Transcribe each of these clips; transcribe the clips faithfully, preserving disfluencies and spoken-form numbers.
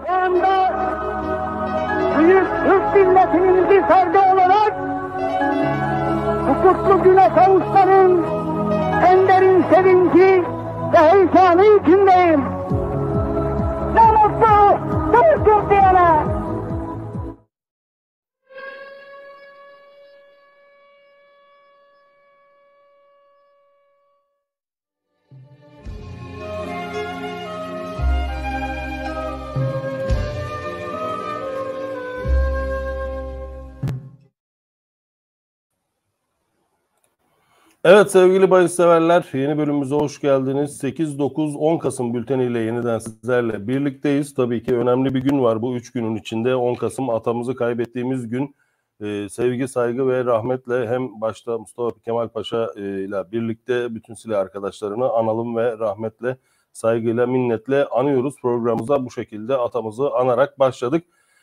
Şu anda büyük Türk milletinin bir ferdi olarak bu kutlu güne kavuşmanın en derin sevinci ve heyecanı içindeyim. Ne mutlu Türk Türkiye'ne. Evet sevgili bahis severler, yeni bölümümüze hoş geldiniz. sekiz, dokuz, on Kasım bülteniyle yeniden sizlerle birlikteyiz. Tabii ki önemli bir gün var bu üç günün içinde. on Kasım atamızı kaybettiğimiz gün. Ee, sevgi, saygı ve rahmetle hem başta Mustafa Kemal Paşa e, ile birlikte bütün silah arkadaşlarını analım ve rahmetle, saygıyla, minnetle anıyoruz. Programımıza bu şekilde atamızı anarak başladık.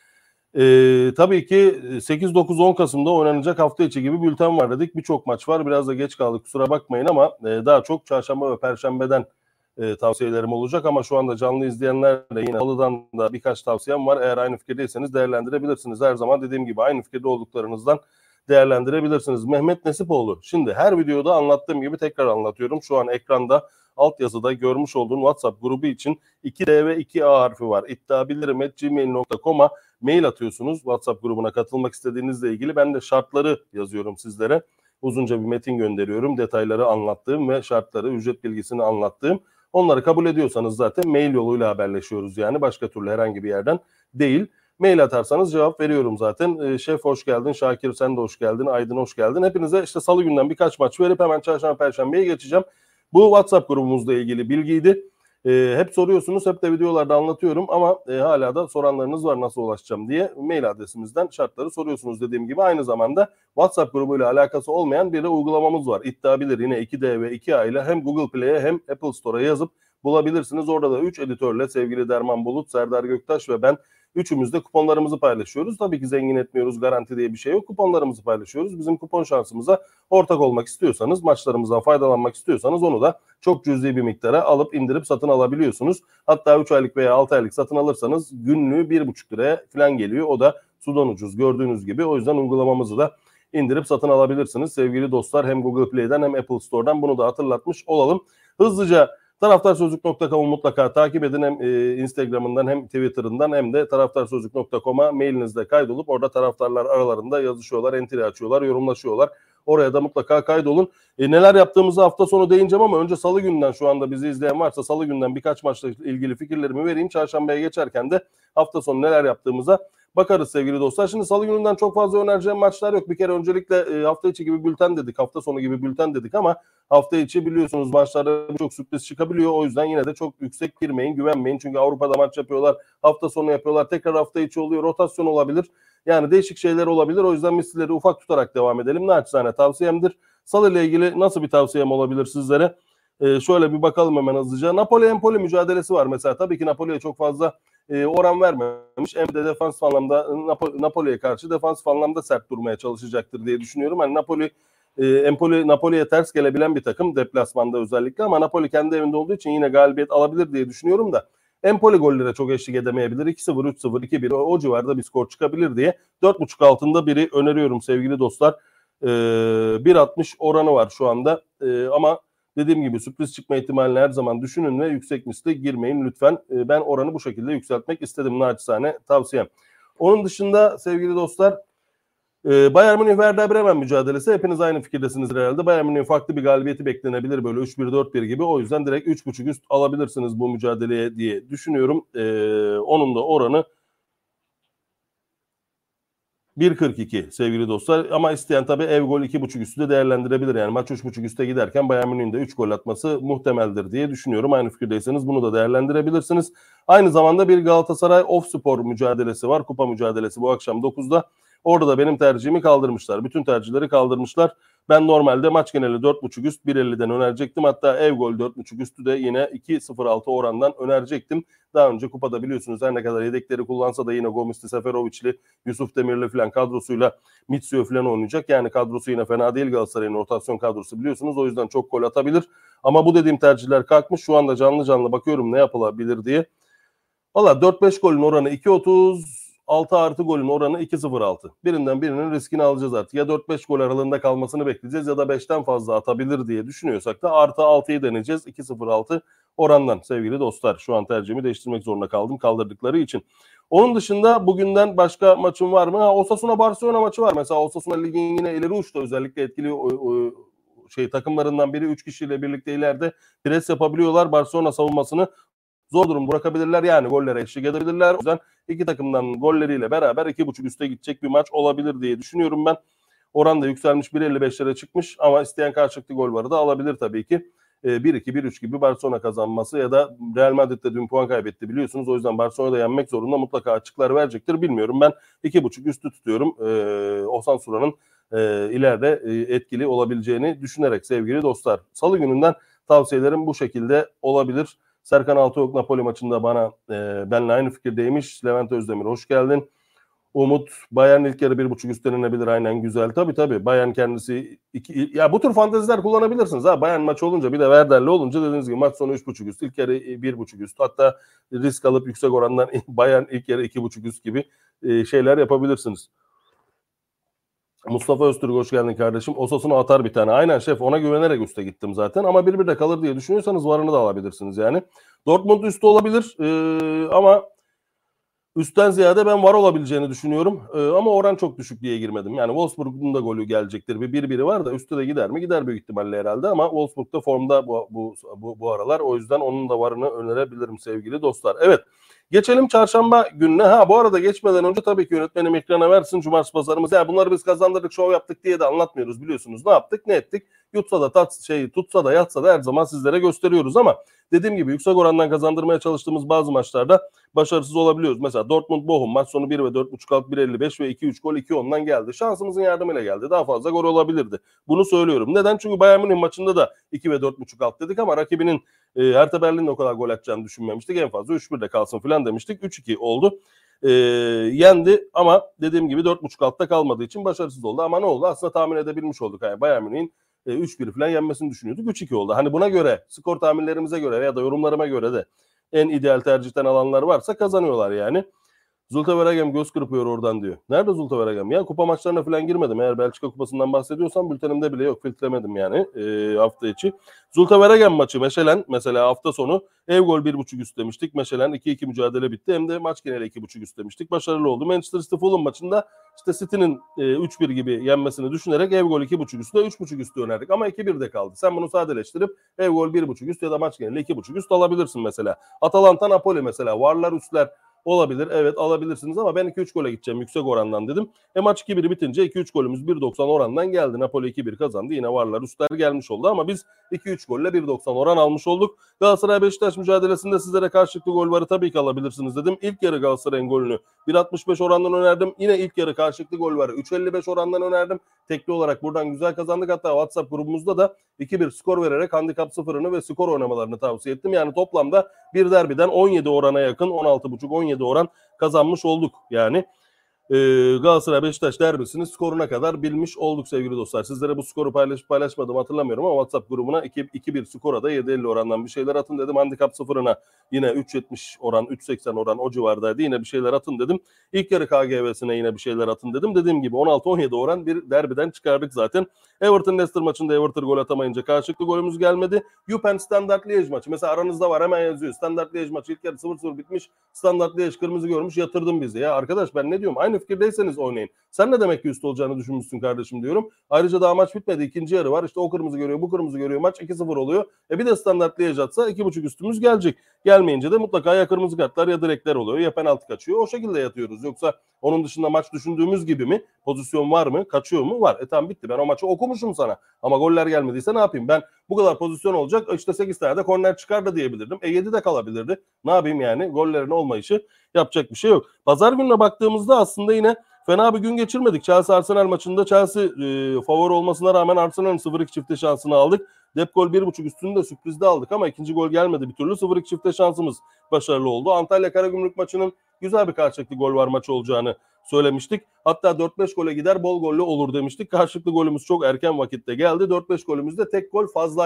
Ee, tabii ki sekiz, dokuz, on Kasım'da oynanacak hafta içi gibi bülten var dedik. Birçok maç var. Biraz da geç kaldık, kusura bakmayın ama e, daha çok çarşamba ve perşembeden e, tavsiyelerim olacak. Ama şu anda canlı izleyenler de yine Halı'dan da birkaç tavsiyem var. Eğer aynı fikirdeyseniz değerlendirebilirsiniz. Her zaman dediğim gibi aynı fikirde olduklarınızdan değerlendirebilirsiniz. Mehmet Nesipoğlu. Şimdi her videoda anlattığım gibi tekrar anlatıyorum. Şu an ekranda altyazıda görmüş olduğum WhatsApp grubu için iki D ve iki A harfi var. iddiabilirim at gmail nokta com'a mail atıyorsunuz. WhatsApp grubuna katılmak istediğinizle ilgili ben de şartları yazıyorum sizlere. Uzunca bir metin gönderiyorum. Detayları anlattığım ve şartları, ücret bilgisini anlattığım. Onları kabul ediyorsanız zaten mail yoluyla haberleşiyoruz. Yani başka türlü herhangi bir yerden değil. Mail atarsanız cevap veriyorum zaten. Ee, Şef hoş geldin, Şakir sen de hoş geldin, Aydın hoş geldin. Hepinize işte salı günden birkaç maç verip hemen çarşamba perşembeye geçeceğim. Bu WhatsApp grubumuzla ilgili bilgiydi. Ee, hep soruyorsunuz, hep de videolarda anlatıyorum ama e, hala da soranlarınız var nasıl ulaşacağım diye. Mail adresimizden şartları soruyorsunuz dediğim gibi. Aynı zamanda WhatsApp grubuyla alakası olmayan bir de uygulamamız var. İddiabilir yine iki D ve iki A ile hem Google Play'e hem Apple Store'a yazıp bulabilirsiniz. Orada da üç editörle sevgili Derman Bulut, Serdar Göktaş ve ben üçümüz de kuponlarımızı paylaşıyoruz. Tabii ki zengin etmiyoruz, garanti diye bir şey yok. Kuponlarımızı paylaşıyoruz. Bizim kupon şansımıza ortak olmak istiyorsanız, maçlarımızdan faydalanmak istiyorsanız onu da çok cüzi bir miktara alıp indirip satın alabiliyorsunuz. Hatta üç aylık veya altı aylık satın alırsanız günlüğü bir buçuk liraya falan geliyor. O da sudan ucuz gördüğünüz gibi. O yüzden uygulamamızı da indirip satın alabilirsiniz. Sevgili dostlar, hem Google Play'den hem Apple Store'dan bunu da hatırlatmış olalım. Hızlıca taraftarsözlük nokta com'u mutlaka takip edin. Hem e, Instagram'ından hem Twitter'ından hem de taraftarsözlük nokta com'a mailinizde kaydolup orada taraftarlar aralarında yazışıyorlar, entry açıyorlar, yorumlaşıyorlar. Oraya da mutlaka kaydolun. E, neler yaptığımızı hafta sonu değineceğim ama önce salı günden, şu anda bizi izleyen varsa salı günden birkaç maçla ilgili fikirlerimi vereyim. Çarşambaya geçerken de hafta sonu neler yaptığımıza bakarız sevgili dostlar. Şimdi salı gününden çok fazla önereceğim maçlar yok. Bir kere öncelikle e, hafta içi gibi bülten dedik, hafta sonu gibi bülten dedik ama hafta içi biliyorsunuz maçlarda çok sürpriz çıkabiliyor. O yüzden yine de çok yüksek girmeyin, güvenmeyin. Çünkü Avrupa'da maç yapıyorlar, hafta sonu yapıyorlar, tekrar hafta içi oluyor, rotasyon olabilir. Yani değişik şeyler olabilir. O yüzden mislileri ufak tutarak devam edelim. Naçizane tavsiyemdir. Salı ile ilgili nasıl bir tavsiyem olabilir sizlere? Ee, şöyle bir bakalım hemen hızlıca. Napoli-Empoli mücadelesi var mesela. Tabii ki Napoli'ye çok fazla e, oran vermemiş. Hem de defansif anlamda Napo- Napoli'ye karşı defansif anlamda sert durmaya çalışacaktır diye düşünüyorum. Hani Napoli e, Empoli Napoli'ye ters gelebilen bir takım deplasmanda özellikle, ama Napoli kendi evinde olduğu için yine galibiyet alabilir diye düşünüyorum da Empoli gollere çok eşlik edemeyebilir. iki sıfır, üç sıfır, iki bir o, o civarda bir skor çıkabilir diye dört buçuk altında biri öneriyorum sevgili dostlar. Ee, bir altmış oranı var şu anda. Ee, ama dediğim gibi sürpriz çıkma ihtimalini her zaman düşünün ve yüksek misli girmeyin lütfen. Ee, ben oranı bu şekilde yükseltmek istedim, naçizane tavsiyem. Onun dışında sevgili dostlar, Ee, Bayern Münih Werder Bremen mücadelesi, hepiniz aynı fikirdesiniz herhalde. Bayern Münih'in farklı bir galibiyeti beklenebilir, böyle üç bir dört bir gibi. O yüzden direkt üç buçuk üst alabilirsiniz bu mücadeleye diye düşünüyorum. Ee, onun da oranı bir kırk iki sevgili dostlar. Ama isteyen tabii ev gol iki buçuk üstü de değerlendirebilir. Yani maç üç buçuk üste giderken Bayern Münih'in de üç gol atması muhtemeldir diye düşünüyorum. Aynı fikirdeyseniz bunu da değerlendirebilirsiniz. Aynı zamanda bir Galatasaray Ofspor mücadelesi var. Kupa mücadelesi bu akşam dokuzda. Orada da benim tercihimi kaldırmışlar. Bütün tercihleri kaldırmışlar. Ben normalde maç geneli dört buçuk üst bir elliden önerecektim. Hatta ev gol dört buçuk üstü de yine iki sıfır altı orandan önerecektim. Daha önce kupada biliyorsunuz her ne kadar yedekleri kullansa da yine Gomisli, Seferovic'li, Yusuf Demirli falan kadrosuyla Mitsio falan oynayacak. Yani kadrosu yine fena değil, Galatasaray'ın rotasyon kadrosu biliyorsunuz. O yüzden çok gol atabilir. Ama bu dediğim tercihler kalkmış. Şu anda canlı canlı bakıyorum ne yapılabilir diye. Valla dört beş golün oranı iki otuz, altı artı golün oranı iki sıfır altı. Birinden birinin riskini alacağız artık. Ya dört beş gol aralığında kalmasını bekleyeceğiz ya da beşten fazla atabilir diye düşünüyorsak da artı altıyı deneyeceğiz. iki sıfır altı orandan sevgili dostlar. Şu an tercihimi değiştirmek zorunda kaldım kaldırdıkları için. Onun dışında bugünden başka maçım var mı? Ha, Osasuna Barcelona maçı var. Mesela Osasuna ligin yine ileri uçta, özellikle etkili o, o, şey takımlarından biri üç kişiyle birlikte ileride pres yapabiliyorlar. Barcelona savunmasını zor durum bırakabilirler, yani gollere eşlik edebilirler. O yüzden iki takımdan golleriyle beraber iki buçuk üste gidecek bir maç olabilir diye düşünüyorum ben. Oran da yükselmiş, bir elli beşlere çıkmış ama isteyen karşılıklı gol varı da alabilir tabii ki. bir iki bir üç gibi Barcelona kazanması ya da Real Madrid de dün puan kaybetti biliyorsunuz. O yüzden Barcelona'da yenmek zorunda, mutlaka açıklar verecektir. Bilmiyorum, ben iki buçuk üstü tutuyorum. Ee, Osasuna'nın e, ileride e, etkili olabileceğini düşünerek sevgili dostlar. Salı gününden tavsiyelerim bu şekilde olabilir. Serkan Altıok Napoli maçında bana e, benimle aynı fikirdeymiş. Levent Özdemir hoş geldin. Umut, Bayern ilk yarı bir buçuk üst denilebilir, aynen güzel. Tabii tabii Bayern kendisi iki, ya bu tür fanteziler kullanabilirsiniz ha. Bayern maçı olunca, bir de Werder'li olunca dediğiniz gibi maç sonu üç buçuk üst, ilk yarı bir buçuk üst, hatta risk alıp yüksek orandan Bayern ilk yarı iki buçuk üst gibi e, şeyler yapabilirsiniz. Mustafa Öztürk hoş geldin kardeşim. Osasuna atar bir tane. Aynen şef, ona güvenerek üste gittim zaten. Ama bir bir de kalır diye düşünüyorsanız varını da alabilirsiniz yani. Dortmund üstü olabilir ee, ama üstten ziyade ben var olabileceğini düşünüyorum. Ee, ama oran çok düşük diye girmedim. Yani Wolfsburg'un da golü gelecektir. Bir bir biri var da üstte de gider mi? Gider büyük ihtimalle herhalde ama Wolfsburg'da formda bu, bu, bu, bu aralar. O yüzden onun da varını önerebilirim sevgili dostlar. Evet. Geçelim çarşamba gününe. Ha bu arada geçmeden önce tabii ki yönetmenim ekrana versin cumartesi pazarımız. Ya bunları biz kazandırdık, şov yaptık diye de anlatmıyoruz biliyorsunuz. Ne yaptık, ne ettik? Yutsa da tat, şey tutsa da yatsa da her zaman sizlere gösteriyoruz ama dediğim gibi yüksek orandan kazandırmaya çalıştığımız bazı maçlarda başarısız olabiliyoruz. Mesela Dortmund Bochum maç sonu bir ve dört buçuk alt, bir elli beş ve iki üç gol iki ondan geldi. Şansımızın yardımıyla geldi. Daha fazla gol olabilirdi. Bunu söylüyorum. Neden? Çünkü Bayern Münih maçında da iki ve dört buçuk alt dedik ama rakibinin e, Hertha Berlin'de o kadar gol atacağını düşünmemiştik. En fazla üç birde kalsın falan demiştik. üç iki oldu. E, yendi ama dediğim gibi dört buçuk altta kalmadığı için başarısız oldu. Ama ne oldu? Aslında tahmin edebilmiş olduk. Yani Bayern Münih'in üç bir falan yenmesini düşünüyorduk. üç iki oldu. Hani buna göre, skor tahminlerimize göre ya da yorumlarıma göre de en ideal tercihten alanlar varsa kazanıyorlar yani. Zulte Waregem göz kırpıyor oradan diyor. Nerede Zulte Waregem? Ya kupa maçlarına falan girmedim. Eğer Belçika kupasından bahsediyorsam bültenimde bile yok. Filtremedim yani e, hafta içi. Zulte Waregem maçı Meşelen mesela hafta sonu ev gol bir buçuk üst demiştik. Meşelen iki iki mücadele bitti. Hem de maç geneli iki buçuk üst demiştik. Başarılı oldu. Manchester City Fulham maçında işte City'nin e, üç bir gibi yenmesini düşünerek ev gol iki buçuk üstte üç buçuk üstü önerdik. Ama iki birde kaldı. Sen bunu sadeleştirip ev gol bir buçuk üst ya da maç geneli iki buçuk üst alabilirsin mesela. Atalanta Napoli mesela varlar üstler olabilir. Evet alabilirsiniz ama ben iki üç gole gideceğim yüksek orandan dedim. E maç iki bir bitince iki üç golümüz bir doksan orandan geldi. Napoli iki bir kazandı. Yine varlar üstler gelmiş oldu ama biz iki üç golle bir doksan oran almış olduk. Galatasaray Beşiktaş mücadelesinde sizlere karşılıklı gol varı tabii ki alabilirsiniz dedim. İlk yarı Galatasaray'ın golünü bir altmış beş orandan önerdim. Yine ilk yarı karşılıklı gol varı üç elli beş orandan önerdim. Tekli olarak buradan güzel kazandık. Hatta WhatsApp grubumuzda da iki bir skor vererek handikap sıfırını ve skor oynamalarını tavsiye ettim. Yani toplamda bir derbiden on yedi orana yakın, on altı buçuk on yedi oran kazanmış olduk. Yani e, Galatasaray Beşiktaş derbisinin skoruna kadar bilmiş olduk sevgili dostlar. Sizlere bu skoru paylaşıp paylaşmadım hatırlamıyorum ama WhatsApp grubuna iki bir skora da yedi elli orandan bir şeyler atın dedim. Handikap sıfırına yine üç yetmiş oran, üç seksen oran o civardaydı. Yine bir şeyler atın dedim. İlk yarı K G V'sine yine bir şeyler atın dedim. Dediğim gibi on altı on yedi oran bir derbiden çıkardık zaten. Everton Leicester maçında Everton gol atamayınca karşılıklı golümüz gelmedi. Jupen Standard Liège maçı. Mesela aranızda var, hemen yazıyor. Standard Liège maçı ilk yarı sıfır sıfır bitmiş. Standard Liège kırmızı görmüş, yatırdım bizi. Ya arkadaş ben ne diyorum? Aynı fikirdeyseniz oynayın. Sen ne demek ki üstü olacağını düşünmüşsün kardeşim diyorum. Ayrıca daha maç bitmedi. İkinci yarı var. İşte o kırmızı görüyor, bu kırmızı görüyor. Maç iki sıfır oluyor. E bir de Standard Liège atsa iki buçuk üstümüz gelecek. Gelmeyince de mutlaka ya kırmızı kartlar ya direkler oluyor. Ya penaltı kaçıyor. O şekilde yatıyoruz. Yoksa onun dışında maç düşündüğümüz gibi mi? Pozisyon var mı? Kaçıyor mu? Var. E tamam bitti. Ben o maçı okumuşum sana. Ama goller gelmediyse ne yapayım? Ben bu kadar pozisyon olacak. İşte sekiz tane de korner çıkar da diyebilirdim. E yedi de kalabilirdi. Ne yapayım yani? Gollerin olmayışı yapacak bir şey yok. Pazar gününe baktığımızda aslında yine fena bir gün geçirmedik. Chelsea Arsenal maçında Chelsea e, favori olmasına rağmen Arsenal'ın sıfır iki çifte şansını aldık. Dep gol bir buçuk üstünü de sürprizde aldık ama ikinci gol gelmedi bir türlü. sıfır iki çifte şansımız başarılı oldu. Antalya Karagümrük maçının güzel bir karşılıklı gol var maçı olacağını söylemiştik. Hatta dört beş gole gider, bol gollü olur demiştik. Karşılıklı golümüz çok erken vakitte geldi. dört beş golümüz de tek gol fazlayla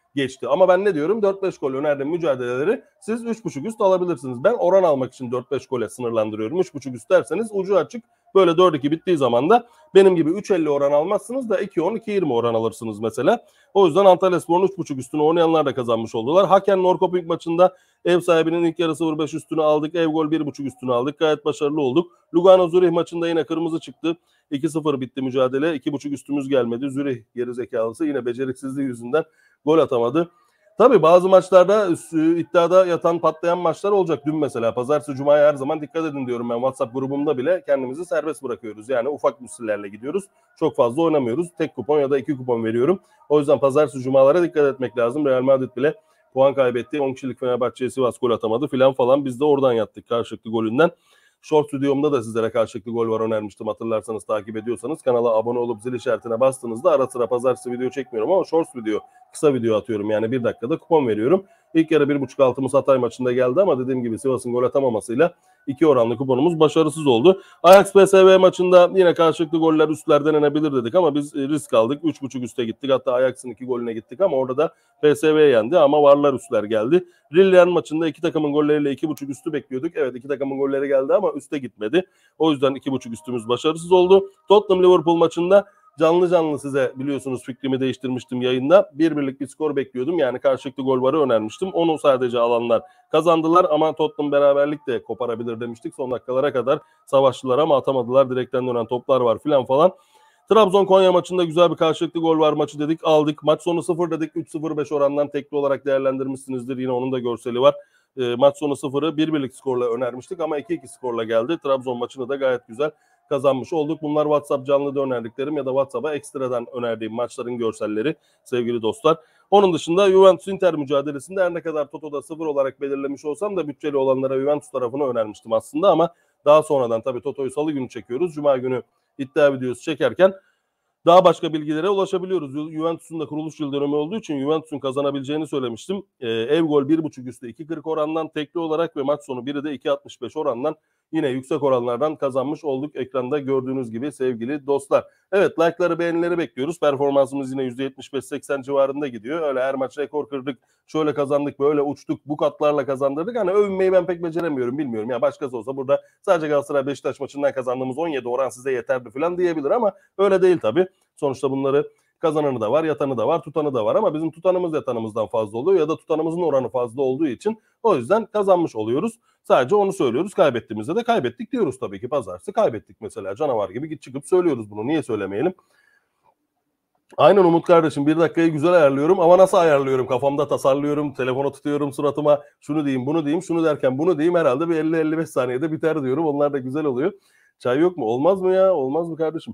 geçti. Ama ben ne diyorum? dört beş gol önerdiğim mücadeleleri siz üç buçuk üst alabilirsiniz. Ben oran almak için dört beş gole sınırlandırıyorum. üç buçuk üst derseniz ucu açık. Böyle dört iki bittiği zaman da benim gibi üç elli oran almazsınız da iki on iki yirmi oran alırsınız mesela. O yüzden Antalyaspor'un üç buçuk üstünü oynayanlar da kazanmış oldular. Haken Norrköping maçında ev sahibinin ilk yarı sıfır beş üstünü aldık. Ev gol bir buçuk üstünü aldık. Gayet başarılı olduk. Lugano Zürih maçında yine kırmızı çıktı. iki sıfır bitti mücadele. iki buçuk üstümüz gelmedi. Zürih gerizekalısı yine beceriksizliği yüzünden gol atamadı. Tabii bazı maçlarda iddiada yatan patlayan maçlar olacak. Dün mesela pazartesi cumaya her zaman dikkat edin diyorum ben. WhatsApp grubumda bile kendimizi serbest bırakıyoruz. Yani ufak müsillerle gidiyoruz. Çok fazla oynamıyoruz. Tek kupon ya da iki kupon veriyorum. O yüzden pazartesi cumalara dikkat etmek lazım. Real Madrid bile puan kaybetti. on kişilik Fenerbahçe'ye Sivas gol atamadı filan falan. Biz de oradan yattık karşılıklı golünden. Short stüdyomda da sizlere karşılıklı gol var önermiştim. Hatırlarsanız takip ediyorsanız kanala abone olup zil işaretine bastığınızda ara sıra pazartesi video çekmiyorum ama short video, kısa video atıyorum. Yani bir dakikada kupon veriyorum. İlk yarı bir buçuk altımız Hatay maçında geldi ama dediğim gibi Sivas'ın gol atamamasıyla iki oranlı kuponumuz başarısız oldu. Ajax P S V maçında yine karşılıklı goller üstlerden denenebilir dedik ama biz risk aldık. üç buçuk üste gittik. Hatta Ajax'ın iki golüne gittik ama orada da P S V yendi ama varlar üstler geldi. Lille maçında iki takımın golleriyle iki buçuk üstü bekliyorduk. Evet iki takımın golleri geldi ama üste gitmedi. O yüzden iki buçuk üstümüz başarısız oldu. Tottenham Liverpool maçında canlı canlı size biliyorsunuz fikrimi değiştirmiştim yayında. Bir birlik bir skor bekliyordum. Yani karşılıklı gol varı önermiştim. Onu sadece alanlar kazandılar ama Tottenham beraberlik de koparabilir demiştik. Son dakikalara kadar savaştılar ama atamadılar. Direkten dönen toplar var filan falan. Trabzon-Konya maçında güzel bir karşılıklı gol var maçı dedik aldık. Maç sonu sıfır dedik. üç sıfır beş orandan tekli olarak değerlendirmişsinizdir. Yine onun da görseli var. E, maç sonu sıfırı bir birlik skorla önermiştik ama iki iki skorla geldi. Trabzon maçını da gayet güzel kazanmış olduk. Bunlar WhatsApp canlıda önerdiklerim ya da WhatsApp'a ekstradan önerdiğim maçların görselleri sevgili dostlar. Onun dışında Juventus-Inter mücadelesinde her ne kadar Toto'da sıfır olarak belirlemiş olsam da bütçeli olanlara Juventus tarafını önermiştim aslında ama daha sonradan tabii Toto'yu salı günü çekiyoruz. Cuma günü iddia videosu çekerken daha başka bilgilere ulaşabiliyoruz. Juventus'un da kuruluş yıl dönümü olduğu için Juventus'un kazanabileceğini söylemiştim. Ee, ev gol bir buçuk üstü iki kırk orandan tekli olarak ve maç sonu biri de iki altmış beş orandan yine yüksek oranlardan kazanmış olduk. Ekranda gördüğünüz gibi sevgili dostlar. Evet like'ları beğenileri bekliyoruz. Performansımız yine yüzde yetmiş beş seksen civarında gidiyor. Öyle her maç rekor kırdık, şöyle kazandık, böyle uçtuk, bu katlarla kazandırdık. Hani övünmeyi ben pek beceremiyorum bilmiyorum. Ya başkası olsa burada sadece Galatasaray Beşiktaş maçından kazandığımız on yedi oran size yeterli falan diyebilir ama öyle değil tabii. Sonuçta bunları kazananı da var, yatanı da var, tutanı da var ama bizim tutanımız yatanımızdan fazla oluyor ya da tutanımızın oranı fazla olduğu için o yüzden kazanmış oluyoruz. Sadece onu söylüyoruz. Kaybettiğimizde de kaybettik diyoruz tabii ki. Pazartesi kaybettik mesela. Canavar gibi git çıkıp söylüyoruz bunu. Niye söylemeyelim? Aynen Umut kardeşim bir dakikayı güzel ayarlıyorum ama nasıl ayarlıyorum? Kafamda tasarlıyorum, telefonu tutuyorum suratıma şunu diyeyim, bunu diyeyim, şunu derken bunu diyeyim herhalde bir elli elli beş saniyede biter diyorum. Onlar da güzel oluyor. Çay yok mu? Olmaz mı ya? Olmaz mı kardeşim?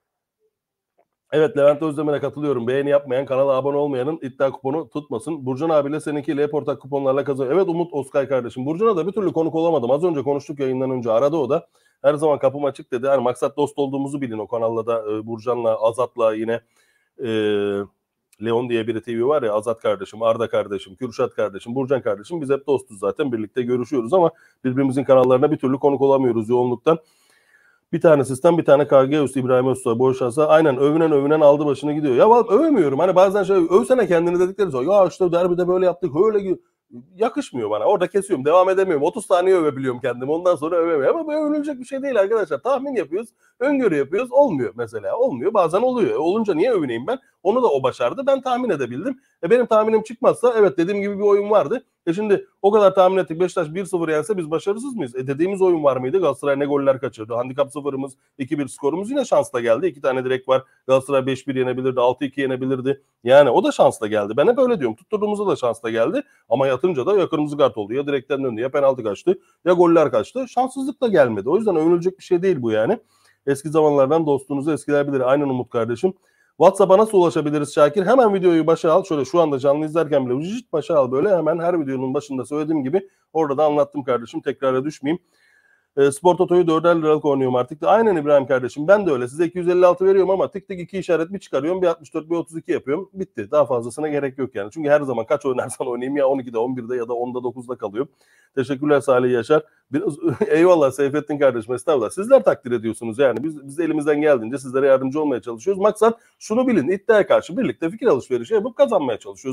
Evet Levent Özdemir'e katılıyorum. Beğeni yapmayan, kanala abone olmayanın iddia kuponu tutmasın. Burcan abiyle seninkiyle hep ortak kuponlarla kazanıyor. Evet Umut Oskay kardeşim. Burcan'a da bir türlü konuk olamadım. Az önce konuştuk yayından önce. Aradı o da. Her zaman kapım açık dedi. Yani maksat dost olduğumuzu bilin. O kanalda da e, Burcan'la, Azat'la yine e, Leon diye biri T V var ya. Azat kardeşim, Arda kardeşim, Kürşat kardeşim, Burcan kardeşim. Biz hep dostuz zaten. Birlikte görüşüyoruz ama birbirimizin kanallarına bir türlü konuk olamıyoruz yoğunluktan. Bir tane sistem, bir tane K G üst İbrahim Özsoy boş şansa aynen övünen övünen aldı başını gidiyor. Ya vallahi övmüyorum. Hani bazen şey övsene kendini dedikleri zaman ya işte derbide böyle yaptık öyle yakışmıyor bana. Orada kesiyorum. Devam edemiyorum. otuz saniye övebiliyorum kendimi. Ondan sonra övemiyorum. Ama bu övünülecek bir şey değil arkadaşlar. Tahmin yapıyoruz. Öngörü yapıyoruz. Olmuyor mesela. Olmuyor. Bazen oluyor. E, olunca niye övüneyim ben? Onu da o başardı. Ben tahmin edebildim. E benim tahminim çıkmazsa evet dediğim gibi bir oyun vardı. E şimdi o kadar tahmin ettik. Beşiktaş bir sıfır yense biz başarısız mıyız? E dediğimiz oyun var mıydı? Galatasaray ne goller kaçırdı? Handikap sıfırımız, iki bir skorumuz yine şansla geldi. İki tane direkt var. Galatasaray beş bir yenebilirdi. altı iki yenebilirdi. Yani o da şansla geldi. Ben hep öyle diyorum. Tutturduğumuzda da şansla geldi. Ama yatınca da ya kırmızı kart oldu. Ya direkten döndü. Ya penaltı kaçtı. Ya goller kaçtı. Şanssızlık da gelmedi. O yüzden övünülecek bir şey değil bu yani. Eski zamanlardan dostluğunuzu eskiler bilir. Aynen Umut kardeşim. WhatsApp'a nasıl ulaşabiliriz Şakir? Hemen videoyu başa al. Şöyle şu anda canlı izlerken bile vıcıt başa al böyle. Hemen her videonun başında söylediğim gibi orada da anlattım kardeşim. Tekrara düşmeyeyim. E, Spor Toto'yu dörder liralık oynuyorum artık. Aynen İbrahim kardeşim. Ben de öyle. Size iki yüz elli altı veriyorum ama tık tık iki işaret bir çıkarıyorum. Bir altmış dört bir otuz iki yapıyorum. Bitti. Daha fazlasına gerek yok yani. Çünkü her zaman kaç oynarsan oynayayım ya on ikide on birde ya da onda dokuzda kalıyorum. Teşekkürler Salih Yaşar. Biraz, eyvallah Seyfettin kardeşim. Estağfurullah. Sizler takdir ediyorsunuz yani. Biz, biz elimizden geldiğince sizlere yardımcı olmaya çalışıyoruz. Maksat şunu bilin. İddiaya karşı birlikte fikir alışverişi yapıp kazanmaya çalışıyoruz. Bu.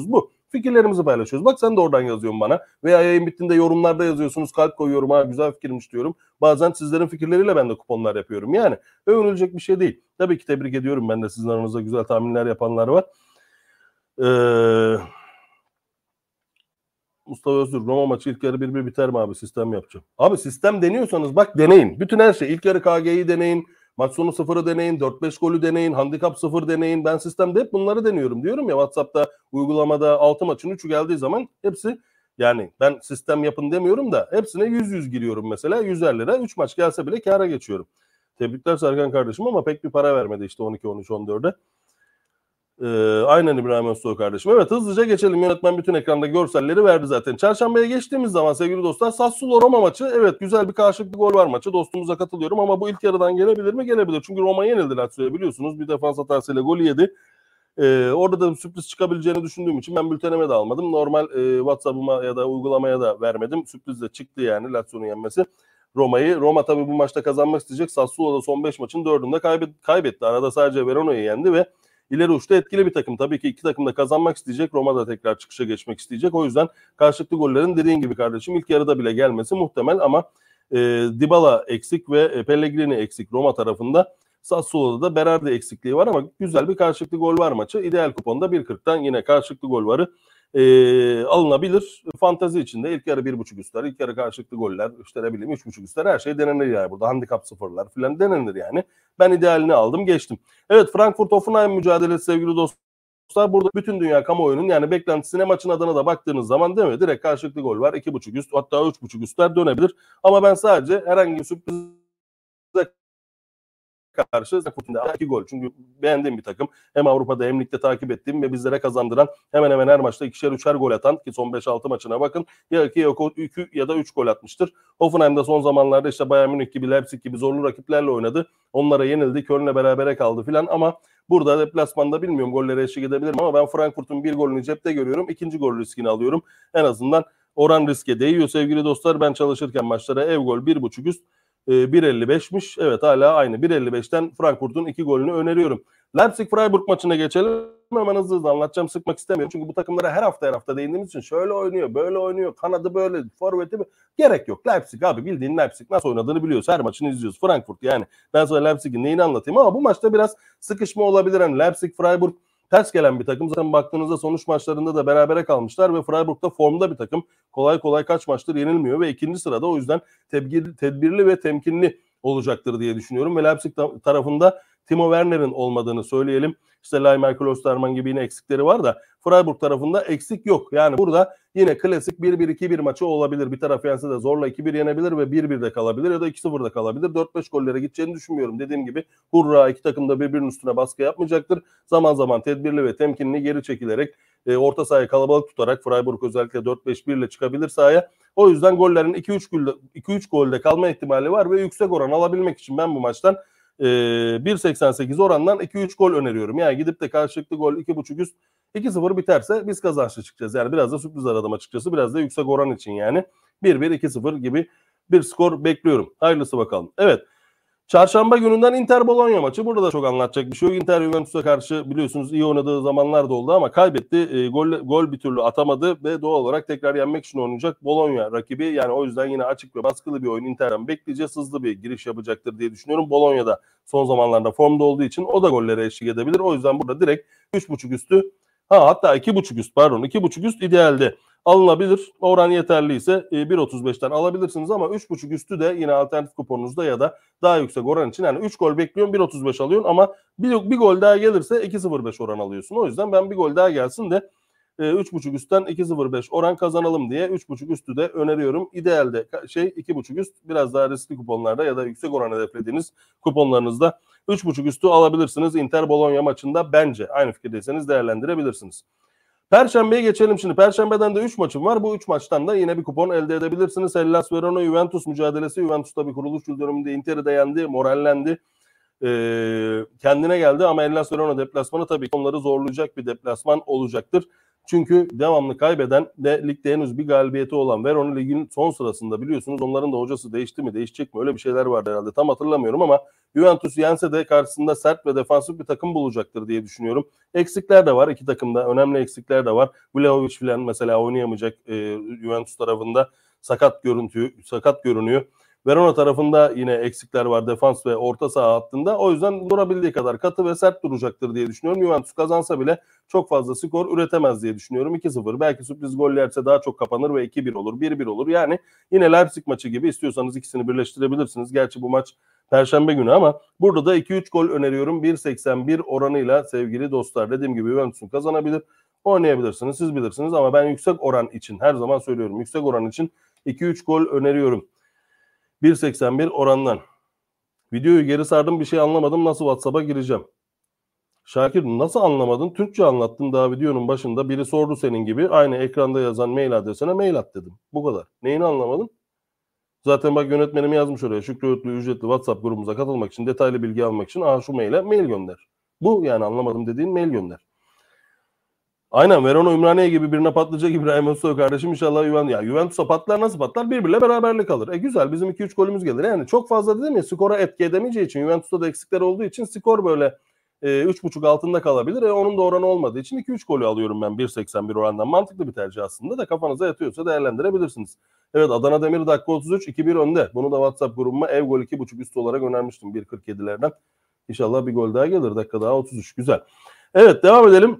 Fikirlerimizi paylaşıyoruz. Bak sen de oradan yazıyorsun bana. Veya yayın bittiğinde yorumlarda yazıyorsunuz. Kalp koyuyorum, ha güzel fikirmiş diyorum. Bazen sizlerin fikirleriyle ben de kuponlar yapıyorum. Yani övünülecek bir şey değil. Tabii ki tebrik ediyorum. Ben de sizin aranızda güzel tahminler yapanlar var. Eee... Mustafa Öztürk, Roma maçı ilk yarı bir bir biter mi abi? Sistem yapacağım. Abi sistem deniyorsanız bak deneyin. Bütün her şey. İlk yarı K G'yi deneyin. Maç sonu sıfırı deneyin. dört beş golü deneyin. Handikap sıfır deneyin. Ben sistemde hep bunları deniyorum. Diyorum ya WhatsApp'ta, uygulamada altı maçın üçü geldiği zaman hepsi, yani ben sistem yapın demiyorum da hepsine yüz yüz giriyorum mesela. yüzer lira. üç maç gelse bile kâra geçiyorum. Tebrikler Serkan kardeşim ama pek bir para vermedi işte on iki on üç on dörde. Ee, aynen İbrahim Özsoy kardeşim. Evet, hızlıca geçelim. Yönetmen bütün ekranda görselleri verdi zaten. Çarşambaya geçtiğimiz zaman sevgili dostlar, Sassuolo Roma maçı. Evet, güzel bir karşılıklı gol var maçı. Dostumuza katılıyorum ama bu ilk yarıdan gelebilir mi? Gelebilir. Çünkü Roma yenildi Lazio'ya, biliyorsunuz. Bir defans hatasıyla golü yedi. Ee, orada da sürpriz çıkabileceğini düşündüğüm için ben bülteneme de almadım. Normal e, WhatsApp'ıma ya da uygulamaya da vermedim. Sürpriz de çıktı yani Lazio'nun yenmesi. Roma'yı. Roma tabii bu maçta kazanmak isteyecek. Sassuolo da son beş maçın dördünde kaybet, kaybetti. Arada sadece Verona'yı yendi ve İleri uçta etkili bir takım. Tabii ki iki takım da kazanmak isteyecek. Roma da tekrar çıkışa geçmek isteyecek. O yüzden karşılıklı gollerin dediğin gibi kardeşim ilk yarıda bile gelmesi muhtemel ama e, Dybala eksik ve e, Pellegrini eksik Roma tarafında. Sassuolo'da da Berardi eksikliği var ama güzel bir karşılıklı gol var maçı. İdeal kuponda bir kırktan yine karşılıklı gol varı e, alınabilir. Fantazi içinde ilk yarı bir buçuk üstler, ilk yarı karşılıklı goller, işte ne bileyim üç buçuk üstler, her şey denenir yani. Burada handikap sıfırlar falan denenir yani. Ben idealini aldım, geçtim. Evet, Frankfurt-Hoffenheim mücadelesi sevgili dostlar. Burada bütün dünya kamuoyunun yani beklentisine, maçın adına da baktığınız zaman değil mi? Direkt karşılıklı gol var. iki buçuk üst, hatta üç buçuk üstler dönebilir. Ama ben sadece herhangi bir sürprize karşı iki gol. Çünkü beğendiğim bir takım. Hem Avrupa'da hem ligde takip ettiğim ve bizlere kazandıran, hemen hemen her maçta ikişer üçer gol atan, ki son beş altı maçına bakın. Ya iki ya da üç gol atmıştır. Hoffenheim'da son zamanlarda işte Bayern Münih gibi, Leipzig gibi zorlu rakiplerle oynadı. Onlara yenildi. Köln'le berabere kaldı filan ama burada deplasmanda bilmiyorum gollere eşlik edebilirim ama ben Frankfurt'un bir golünü cepte görüyorum. İkinci gol riskini alıyorum. En azından oran riske değiyor sevgili dostlar. Ben çalışırken maçlara ev gol bir buçuk üst bir elli beşmiş. Evet, hala aynı. bir elli beşten Frankfurt'un iki golünü öneriyorum. Leipzig-Freiburg maçına geçelim. Hemen hızlı hızlı anlatacağım. Sıkmak istemiyorum. Çünkü bu takımlara her hafta her hafta değindiğimiz için şöyle oynuyor, böyle oynuyor. Kanadı böyle, forveti mi? Gerek yok. Leipzig abi, bildiğin Leipzig nasıl oynadığını biliyoruz. Her maçını izliyoruz. Frankfurt yani. Ben sana Leipzig'in neyini anlatayım ama bu maçta biraz sıkışma olabilir. Yani Leipzig-Freiburg ters gelen bir takım. Zaten baktığınızda sonuç maçlarında da berabere kalmışlar ve Freiburg da formda bir takım. Kolay kolay kaç maçtır yenilmiyor ve ikinci sırada, o yüzden tedbir, tedbirli ve temkinli olacaktır diye düşünüyorum. Ve Leipzig tarafında Timo Werner'in olmadığını söyleyelim. İşte Laimer Klosterman gibi yine eksikleri var da Freiburg tarafında eksik yok. Yani burada yine klasik bir bir iki bir maçı olabilir. Bir taraf yense de zorla iki bir yenebilir ve bir birde kalabilir ya da iki sıfırda kalabilir. dört beş gollere gideceğini düşünmüyorum. Dediğim gibi hurra, iki takım da birbirinin üstüne baskı yapmayacaktır. Zaman zaman tedbirli ve temkinli geri çekilerek, e, orta sahayı kalabalık tutarak Freiburg özellikle dört beş bir ile çıkabilir sahaya. O yüzden gollerin iki üç golde, iki üç golde kalma ihtimali var ve yüksek oran alabilmek için ben bu maçtan e, bir seksen sekiz orandan iki üç gol öneriyorum. Yani gidip de karşılıklı gol iki buçuk üst iki sıfır biterse biz kazançlı çıkacağız. Yani biraz da sürpriz aradım açıkçası. Biraz da yüksek oran için yani. bir bir iki sıfır gibi bir skor bekliyorum. Hayırlısı bakalım. Evet. Çarşamba gününden Inter Bologna maçı. Burada da çok anlatacak bir şey yok. Inter Juventus'a karşı biliyorsunuz iyi oynadığı zamanlar da oldu ama kaybetti. E, gol, gol bir türlü atamadı ve doğal olarak tekrar yenmek için oynayacak Bologna rakibi. Yani o yüzden yine açık ve baskılı bir oyun Inter'den bekleyeceğiz. Hızlı bir giriş yapacaktır diye düşünüyorum. Bologna da son zamanlarda formda olduğu için o da gollere eşlik edebilir. O yüzden burada direkt üç buçuk üstü, ha hatta iki buçuk üst pardon iki buçuk üst idealde alınabilir. Oran yeterliyse bir otuz beşten alabilirsiniz ama üç buçuk üstü de yine alternatif kuponunuzda ya da daha yüksek oran için, yani üç gol bekliyorsun bir otuz beş alıyorsun ama bir, bir gol daha gelirse iki sıfır beş oran alıyorsun. O yüzden ben bir gol daha gelsin de üç buçuk üstten iki sıfır beş oran kazanalım diye üç buçuk üstü de öneriyorum. İdealde şey iki buçuk üst, biraz daha riskli kuponlarda ya da yüksek oran hedeflediğiniz kuponlarınızda üç buçuk üstü alabilirsiniz. Inter Bologna maçında bence aynı fikirdeyseniz değerlendirebilirsiniz. Perşembeye geçelim şimdi. Perşembeden de üç maçım var. Bu üç maçtan da yine bir kupon elde edebilirsiniz. Hellas Verona Juventus mücadelesi. Juventus tabii kuruluş yıl dönümünde Inter'i de yendi, morallendi. Ee, kendine geldi ama Hellas Verona deplasmanı tabii ki onları zorlayacak bir deplasman olacaktır. Çünkü devamlı kaybeden de ligde henüz bir galibiyeti olan Verona ligin son sırasında, biliyorsunuz onların da hocası değişti mi değişecek mi öyle bir şeyler vardı herhalde, tam hatırlamıyorum ama Juventus yense de karşısında sert ve defansif bir takım bulacaktır diye düşünüyorum. Eksikler de var iki takımda, önemli eksikler de var. Vlahovic falan mesela oynayamayacak e, Juventus tarafında, sakat görüntü sakat görünüyor. Verona tarafında yine eksikler var defans ve orta saha hattında. O yüzden durabildiği kadar katı ve sert duracaktır diye düşünüyorum. Juventus kazansa bile çok fazla skor üretemez diye düşünüyorum. iki sıfır. Belki sürpriz gol yerse daha çok kapanır ve iki bir olur, bir bir olur. Yani yine Leipzig maçı gibi, istiyorsanız ikisini birleştirebilirsiniz. Gerçi bu maç Perşembe günü ama burada da iki üç gol öneriyorum. bir seksen bir oranıyla sevgili dostlar. Dediğim gibi Juventus'un kazanabilir. Oynayabilirsiniz, siz bilirsiniz ama ben yüksek oran için, her zaman söylüyorum, yüksek oran için iki üç gol öneriyorum. bir seksen bir orandan. Videoyu geri sardım, bir şey anlamadım, nasıl WhatsApp'a gireceğim? Şakir, nasıl anlamadın? Türkçe anlattın daha videonun başında. Biri sordu senin gibi. Aynı ekranda yazan mail adresine mail at dedim. Bu kadar. Neyini anlamadın? Zaten bak yönetmenim yazmış oraya. Şükrü Öğütlü ücretli WhatsApp grubumuza katılmak için, detaylı bilgi almak için aha şu maile mail gönder. Bu yani anlamadım dediğin mail gönder. Aynen, Verona Ümraniye gibi birine patlayacak İbrahim Özsoy kardeşim, inşallah Juventus. Ya Juventus'a patlar, nasıl patlar? Birbirle beraberlik alır. E güzel, bizim iki üç golümüz gelir. Yani çok fazla dedim ya, skora etki edemeyeceği için, Juventus'ta da eksikler olduğu için skor böyle e, üç buçuk altında kalabilir. E, onun da oranı olmadığı için iki üç golü alıyorum ben bir seksen bir orandan. Mantıklı bir tercih aslında da, kafanıza yatıyorsa değerlendirebilirsiniz. Evet, Adana Demir dakika otuz üç iki bir önde. Bunu da WhatsApp grubuma ev gol iki buçuk üstü olarak önermiştim bir kırk yedilerden. İnşallah bir gol daha gelir. Dakika daha otuz üç. Güzel. Evet, devam edelim.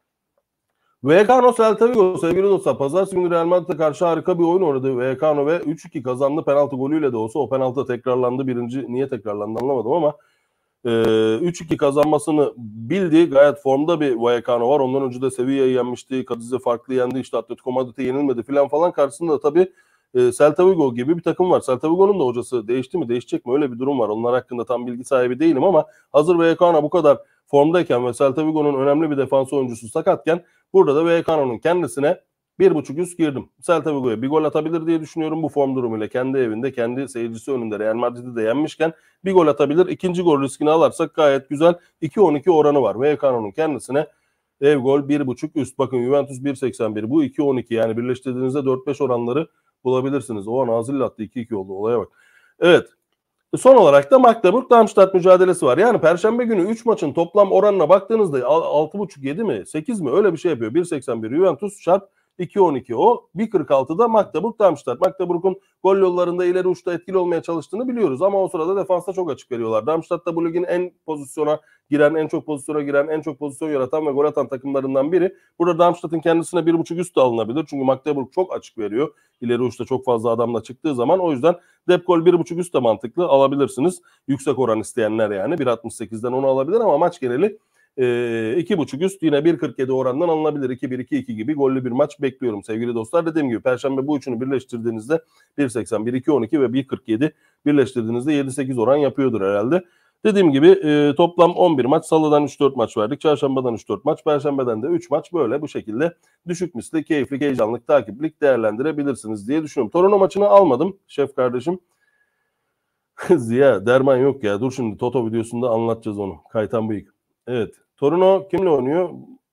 Vallecano Celta Vigo sevgili dostlar. Pazartesi günü Real Madrid'e karşı harika bir oyun oynadı Vallecano ve üç iki kazandı. Penaltı golüyle de olsa, o penaltı tekrarlandı. Birinci niye tekrarlandı anlamadım ama e, üç iki kazanmasını bildi. Gayet formda bir Vallecano var. Ondan önce de Sevilla'yı yenmişti. Cadiz'i farklı yendi. İşte Atletico Madrid'e yenilmedi falan falan. Karşısında da tabii e, Celta Vigo gibi bir takım var. Celta Vigo'nun da hocası değişti mi değişecek mi öyle bir durum var. Onlar hakkında tam bilgi sahibi değilim ama hazır Vallecano bu kadar formdayken ve Celta Vigo'nun önemli bir defans oyuncusu sakatken, burada da Vallecano'nun kendisine bir buçuk üst girdim. Celta Vigo'ya bir gol atabilir diye düşünüyorum bu form durumuyla. Kendi evinde, kendi seyircisi önünde Real Madrid'i de yenmişken bir gol atabilir. İkinci gol riskini alırsak gayet güzel. iki on iki oranı var. Vallecano'nun kendisine ev gol bir buçuk üst. Bakın Juventus bir seksen bir. Bu iki on iki, yani birleştirdiğinizde dört beş oranları bulabilirsiniz. O an Nazilli attı, iki iki oldu. Olaya bak. Evet. Son olarak da Magdeburg-Darmstadt mücadelesi var. Yani Perşembe günü üç maçın toplam oranına baktığınızda altı buçuk yedi mi sekiz mi öyle bir şey yapıyor. bir seksen bir Juventus çarp iki on iki o. bir kırk altıda Magdeburg-Darmstadt. Magdeburg'un gol yollarında ileri uçta etkili olmaya çalıştığını biliyoruz ama o sırada defansta çok açık veriyorlar. Darmstadt da bu ligin en pozisyona giren, en çok pozisyona giren, en çok pozisyon yaratan ve gol atan takımlarından biri. Burada Darmstadt'ın kendisine bir buçuk üst de alınabilir. Çünkü Magdeburg çok açık veriyor. İleri uçta çok fazla adamla çıktığı zaman. O yüzden dep gol bir buçuk üst de mantıklı, alabilirsiniz. Yüksek oran isteyenler yani bir altmış sekizden onu alabilir ama maç geneli e, iki buçuk üst yine bir kırk yedi orandan alınabilir. iki bir iki iki gibi gollü bir maç bekliyorum sevgili dostlar. Dediğim gibi Perşembe bu üçünü birleştirdiğinizde bir seksen bir, iki on iki ve bir kırk yedi birleştirdiğinizde yedi sekiz oran yapıyordur herhalde. Dediğim gibi e, toplam on bir maç. Salıdan üç dört maç verdik. Çarşambadan üç dört maç. Perşembeden de üç maç. Böyle bu şekilde düşük misli, keyifli, heyecanlık, takiplik değerlendirebilirsiniz diye düşünüyorum. Torino maçını almadım şef kardeşim. Ziya derman yok ya. Dur şimdi Toto videosunda anlatacağız onu. Kaytan Bıyık. Evet. Torino kimle oynuyor?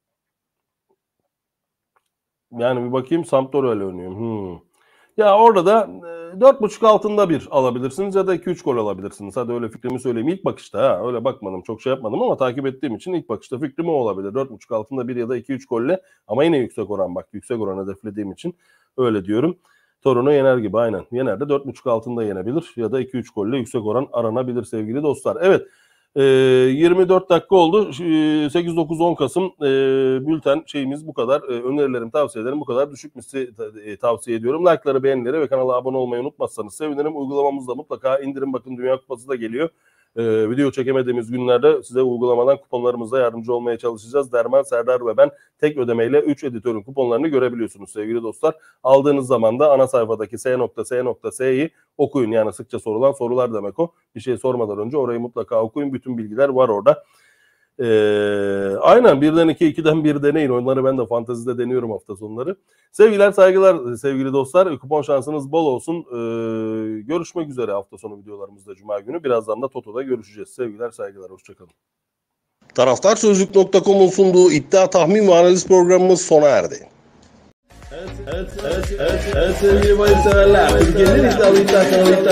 Yani bir bakayım, Sampdoria ile oynuyor. Hmm. Ya orada da dört buçuk altında bir alabilirsiniz ya da iki üç gol alabilirsiniz. Hadi öyle fikrimi söyleyeyim. İlk bakışta ha öyle bakmadım, çok şey yapmadım ama takip ettiğim için ilk bakışta fikrim o olabilir. dört buçuk altında bir ya da iki üç golle ama yine yüksek oran, bak yüksek oran hedeflediğim için öyle diyorum. Torino yener gibi, aynen. Yener de dört buçuk altında yenebilir ya da iki üç golle yüksek oran aranabilir sevgili dostlar. Evet. Ee, yirmi dört dakika oldu. sekiz dokuz on Kasım e, bülten şeyimiz bu kadar. E, önerilerim, tavsiyelerim bu kadar. Düşük misli e, tavsiye ediyorum. Like'ları, beğenileri ve kanala abone olmayı unutmazsanız sevinirim. Uygulamamızda mutlaka indirin. Bakın Dünya Kupası da geliyor. E, video çekemediğimiz günlerde size uygulamadan kuponlarımızla yardımcı olmaya çalışacağız. Derman, Serdar ve ben tek ödemeyle üç editörün kuponlarını görebiliyorsunuz sevgili dostlar. Aldığınız zaman da ana sayfadaki S.S.S'yi okuyun. Yani sıkça sorulan sorular demek o. Bir şey sormadan önce orayı mutlaka okuyun. Bütün bilgiler var orada. Ee, aynen birden iki, ikiden bir deneyin. Onları ben de fantezide deniyorum hafta sonları. Sevgiler, saygılar sevgili dostlar. Kupon şansınız bol olsun. Ee, görüşmek üzere hafta sonu videolarımızda Cuma günü. Birazdan da Toto'da görüşeceğiz. Sevgiler, saygılar. Hoşçakalın. Taraftarsözlük nokta com'un sunduğu iddia tahmin ve analiz programımız sona erdi. Evet, evet, evet, evet, evet sevgili bahis severler. Türkiye'nin iddialı iddia kanalı